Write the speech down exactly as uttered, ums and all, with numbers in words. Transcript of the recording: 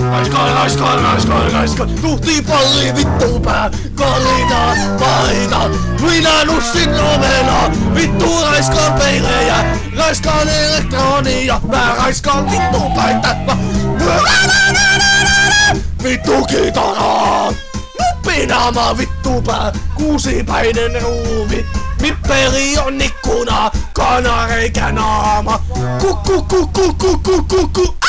Raiskaan, raiskaan, raiskaan, raiskaan. Tuhti palli vittu pää. Kalina, paita. Minä nussin omena. Vittu raiskaan peilejä. Raiskaan elektronia. Mä raiskaan vittu päitä. Vittu kitaraa. Nuppinaama vittu pää. Kuusipäinen ruuvi. Mipperi on ikkuna. Kanareikä naama. Kukku, kukku, kukku, kukku.